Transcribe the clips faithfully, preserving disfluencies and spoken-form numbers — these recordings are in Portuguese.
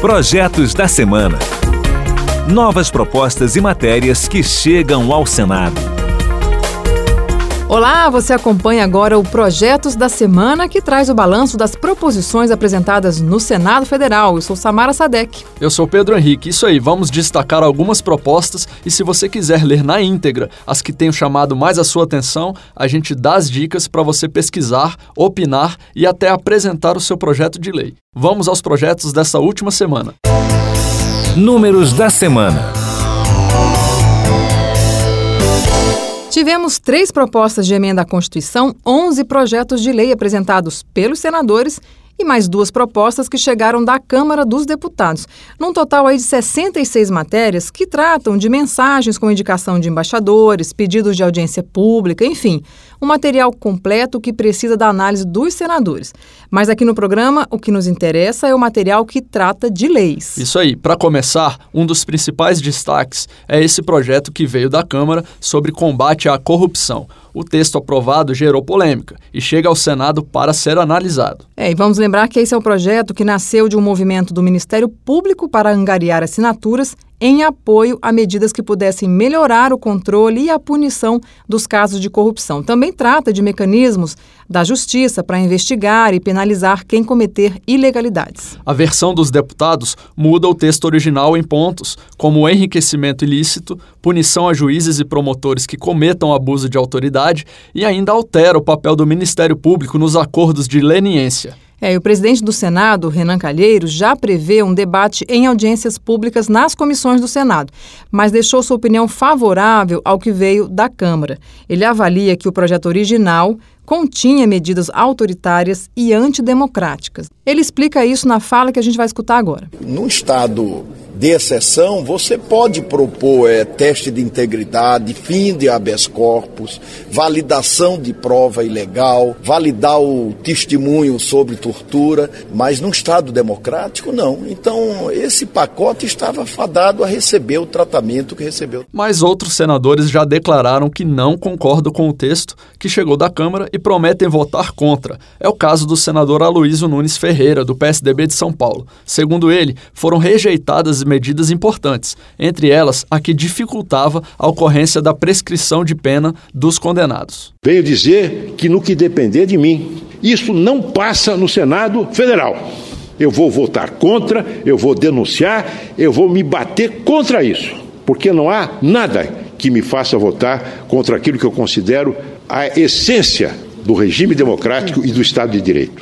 Projetos da Semana. Novas propostas e matérias que chegam ao Senado. Olá, você acompanha agora o Projetos da Semana, que traz o balanço das proposições apresentadas no Senado Federal. Eu sou Samara Sadek. Eu sou Pedro Henrique. Isso aí, vamos destacar algumas propostas e se você quiser ler na íntegra as que tenham chamado mais a sua atenção, a gente dá as dicas para você pesquisar, opinar e até apresentar o seu projeto de lei. Vamos aos projetos dessa última semana. Números da semana. Tivemos três propostas de emenda à Constituição, onze projetos de lei apresentados pelos senadores e mais duas propostas que chegaram da Câmara dos Deputados. Num total aí de sessenta e seis matérias que tratam de mensagens com indicação de embaixadores, pedidos de audiência pública, enfim, um material completo que precisa da análise dos senadores. Mas aqui no programa, o que nos interessa é o material que trata de leis. Isso aí. Para começar, um dos principais destaques é esse projeto que veio da Câmara sobre combate à corrupção. O texto aprovado gerou polêmica e chega ao Senado para ser analisado. É, e vamos lembrar que esse é um projeto que nasceu de um movimento do Ministério Público para angariar assinaturas em apoio a medidas que pudessem melhorar o controle e a punição dos casos de corrupção. Também trata de mecanismos da Justiça para investigar e penalizar quem cometer ilegalidades. A versão dos deputados muda o texto original em pontos, como o enriquecimento ilícito, punição a juízes e promotores que cometam abuso de autoridade e ainda altera o papel do Ministério Público nos acordos de leniência. É, e o presidente do Senado, Renan Calheiros, já prevê um debate em audiências públicas nas comissões do Senado, mas deixou sua opinião favorável ao que veio da Câmara. Ele avalia que o projeto original continha medidas autoritárias e antidemocráticas. Ele explica isso na fala que a gente vai escutar agora. Num estado de exceção, você pode propor é, teste de integridade, fim de habeas corpus, validação de prova ilegal, validar o testemunho sobre tortura, mas num estado democrático, não. Então, esse pacote estava fadado a receber o tratamento que recebeu. Mas outros senadores já declararam que não concordam com o texto que chegou da Câmara e prometem votar contra. É o caso do senador Aloysio Nunes Ferreira, do P S D B de São Paulo. Segundo ele, foram rejeitadas medidas importantes, entre elas a que dificultava a ocorrência da prescrição de pena dos condenados. Veio dizer que no que depender de mim, isso não passa no Senado Federal. Eu vou votar contra, eu vou denunciar, eu vou me bater contra isso, porque não há nada que me faça votar contra aquilo que eu considero a essência do regime democrático e do Estado de Direito.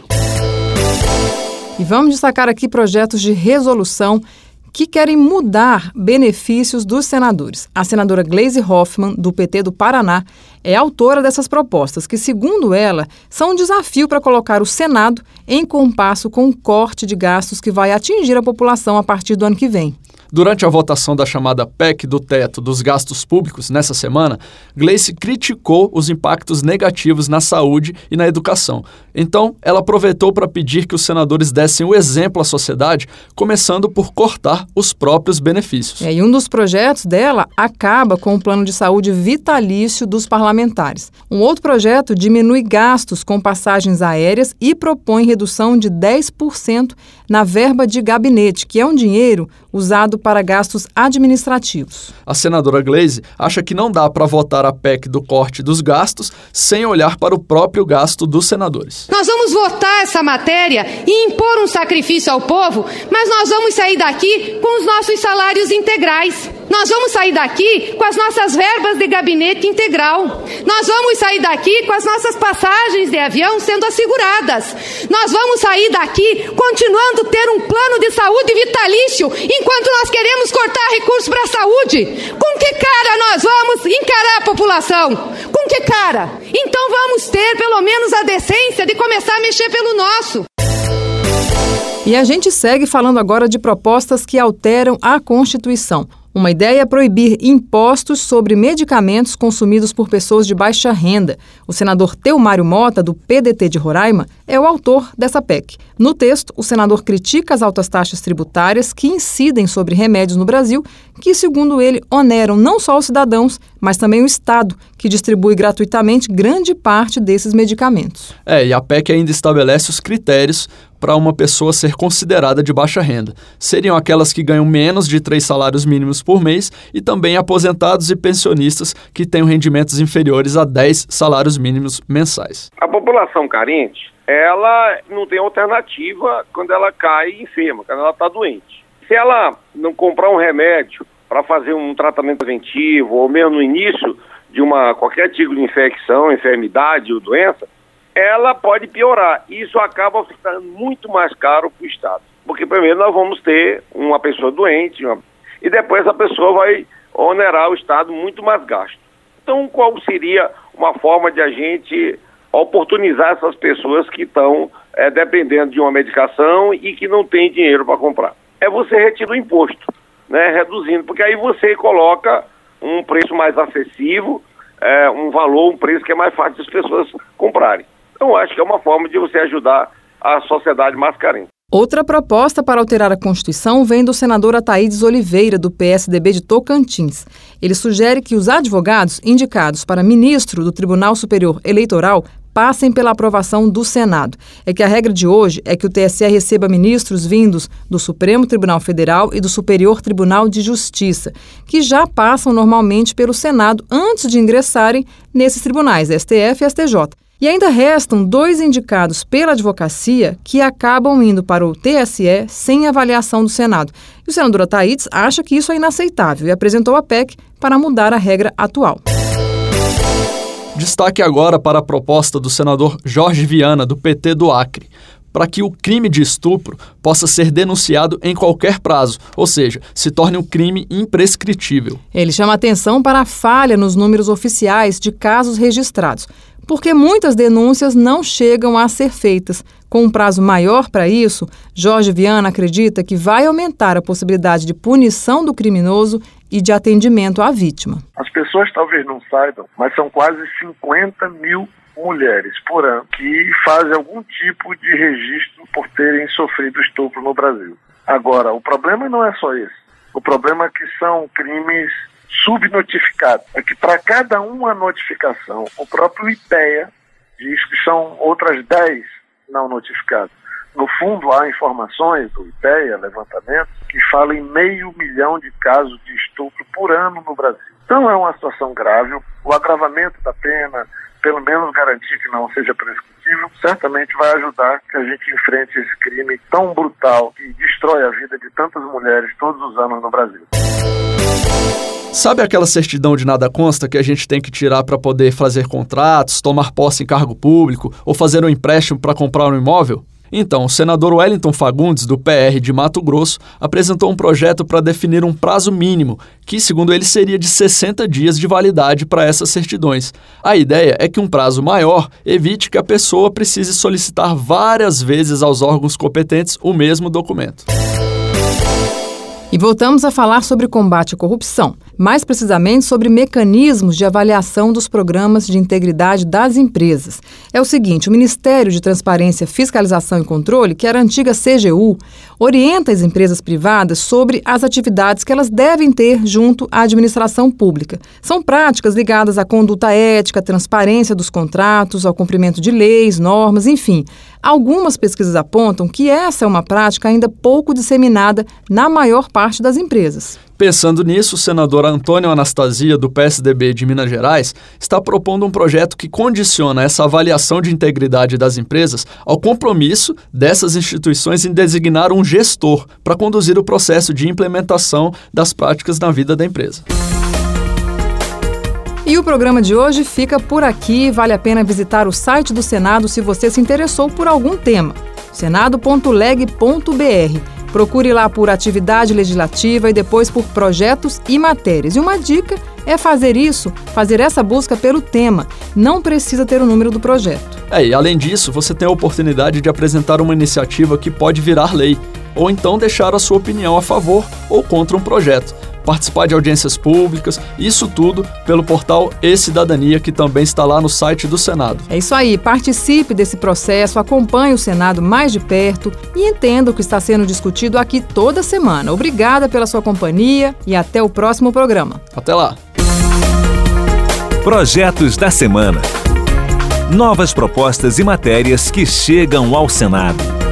E vamos destacar aqui projetos de resolução que querem mudar benefícios dos senadores. A senadora Gleisi Hoffmann, do P T do Paraná, é autora dessas propostas, que, segundo ela, são um desafio para colocar o Senado em compasso com o corte de gastos que vai atingir a população a partir do ano que vem. Durante a votação da chamada P E C do teto dos gastos públicos nessa semana, Gleisi criticou os impactos negativos na saúde e na educação. Então, ela aproveitou para pedir que os senadores dessem o exemplo à sociedade, começando por cortar os próprios benefícios. É, e um dos projetos dela acaba com o plano de saúde vitalício dos parlamentares. Um outro projeto diminui gastos com passagens aéreas e propõe redução de dez por cento na verba de gabinete, que é um dinheiro usado para gastos administrativos. A senadora Gleisi acha que não dá para votar a P E C do corte dos gastos sem olhar para o próprio gasto dos senadores. Nós vamos votar essa matéria e impor um sacrifício ao povo, mas nós vamos sair daqui com os nossos salários integrais. Nós vamos sair daqui com as nossas verbas de gabinete integral. Nós vamos sair daqui com as nossas passagens de avião sendo asseguradas. Nós vamos sair daqui continuando a ter um plano de saúde vitalício, enquanto nós queremos cortar recursos para a saúde. Com que cara nós vamos encarar a população? Com que cara? Então vamos ter pelo menos a decência de começar a mexer pelo nosso. E a gente segue falando agora de propostas que alteram a Constituição. Uma ideia é proibir impostos sobre medicamentos consumidos por pessoas de baixa renda. O senador Teomário Mota, do P D T de Roraima, é o autor dessa P E C. No texto, o senador critica as altas taxas tributárias que incidem sobre remédios no Brasil, que, segundo ele, oneram não só os cidadãos, mas também o Estado, que distribui gratuitamente grande parte desses medicamentos. É, e a P E C ainda estabelece os critérios para uma pessoa ser considerada de baixa renda. Seriam aquelas que ganham menos de três salários mínimos por mês e também aposentados e pensionistas que tenham rendimentos inferiores a dez salários mínimos mensais. A população carente, ela não tem alternativa quando ela cai enferma, quando ela está doente. Se ela não comprar um remédio para fazer um tratamento preventivo ou mesmo no início de uma, qualquer tipo de infecção, enfermidade ou doença, ela pode piorar. Isso acaba ficando muito mais caro para o Estado. Porque primeiro nós vamos ter uma pessoa doente uma, e depois a pessoa vai onerar o Estado muito mais gasto. Então qual seria uma forma de a gente oportunizar essas pessoas que estão é, dependendo de uma medicação e que não tem dinheiro para comprar? É você retirar o imposto, né, reduzindo, porque aí você coloca um preço mais acessível, é, um valor, um preço que é mais fácil das pessoas comprarem. Então, acho que é uma forma de você ajudar a sociedade mais carente. Outra proposta para alterar a Constituição vem do senador Ataídes Oliveira, do P S D B de Tocantins. Ele sugere que os advogados indicados para ministro do Tribunal Superior Eleitoral passem pela aprovação do Senado. É que a regra de hoje é que o T S E receba ministros vindos do Supremo Tribunal Federal e do Superior Tribunal de Justiça, que já passam normalmente pelo Senado antes de ingressarem nesses tribunais, S T F e S T J. E ainda restam dois indicados pela advocacia que acabam indo para o T S E sem avaliação do Senado. E o senador Ataídes acha que isso é inaceitável e apresentou a P E C para mudar a regra atual. Destaque agora para a proposta do senador Jorge Viana, do P T do Acre, para que o crime de estupro possa ser denunciado em qualquer prazo, ou seja, se torne um crime imprescritível. Ele chama atenção para a falha nos números oficiais de casos registrados, porque muitas denúncias não chegam a ser feitas. Com um prazo maior para isso, Jorge Viana acredita que vai aumentar a possibilidade de punição do criminoso e de atendimento à vítima. As pessoas talvez não saibam, mas são quase cinquenta mil mulheres por ano que fazem algum tipo de registro por terem sofrido estupro no Brasil. Agora, o problema não é só esse. O problema é que são crimes subnotificados. É que para cada uma notificação, o próprio IPEA diz que são outras dez não notificadas. No fundo, há informações do IPEA, levantamento, que falam em meio milhão de casos de estupro por ano no Brasil. Então é uma situação grave. O agravamento da pena, pelo menos garantir que não seja prescritível, certamente vai ajudar que a gente enfrente esse crime tão brutal que destrói a vida de tantas mulheres todos os anos no Brasil. Sabe aquela certidão de nada consta que a gente tem que tirar para poder fazer contratos, tomar posse em cargo público ou fazer um empréstimo para comprar um imóvel? Então, o senador Wellington Fagundes, do P R de Mato Grosso, apresentou um projeto para definir um prazo mínimo, que, segundo ele, seria de sessenta dias de validade para essas certidões. A ideia é que um prazo maior evite que a pessoa precise solicitar várias vezes aos órgãos competentes o mesmo documento. E voltamos a falar sobre combate à corrupção, mais precisamente sobre mecanismos de avaliação dos programas de integridade das empresas. É o seguinte, o Ministério de Transparência, Fiscalização e Controle, que era a antiga C G U, orienta as empresas privadas sobre as atividades que elas devem ter junto à administração pública. São práticas ligadas à conduta ética, à transparência dos contratos, ao cumprimento de leis, normas, enfim. Algumas pesquisas apontam que essa é uma prática ainda pouco disseminada na maior parte das empresas. Pensando nisso, o senador Antônio Anastasia, do P S D B de Minas Gerais, está propondo um projeto que condiciona essa avaliação de integridade das empresas ao compromisso dessas instituições em designar um gestor para conduzir o processo de implementação das práticas na vida da empresa. E o programa de hoje fica por aqui. Vale a pena visitar o site do Senado se você se interessou por algum tema. senado ponto leg ponto br. Procure lá por atividade legislativa e depois por projetos e matérias. E uma dica é fazer isso, fazer essa busca pelo tema. Não precisa ter o número do projeto. É, e além disso, você tem a oportunidade de apresentar uma iniciativa que pode virar lei, ou então deixar a sua opinião a favor ou contra um projeto. Participar de audiências públicas, isso tudo pelo portal E-Cidadania, que também está lá no site do Senado. É isso aí, participe desse processo, acompanhe o Senado mais de perto e entenda o que está sendo discutido aqui toda semana. Obrigada pela sua companhia e até o próximo programa. Até lá! Projetos da Semana. Novas propostas e matérias que chegam ao Senado.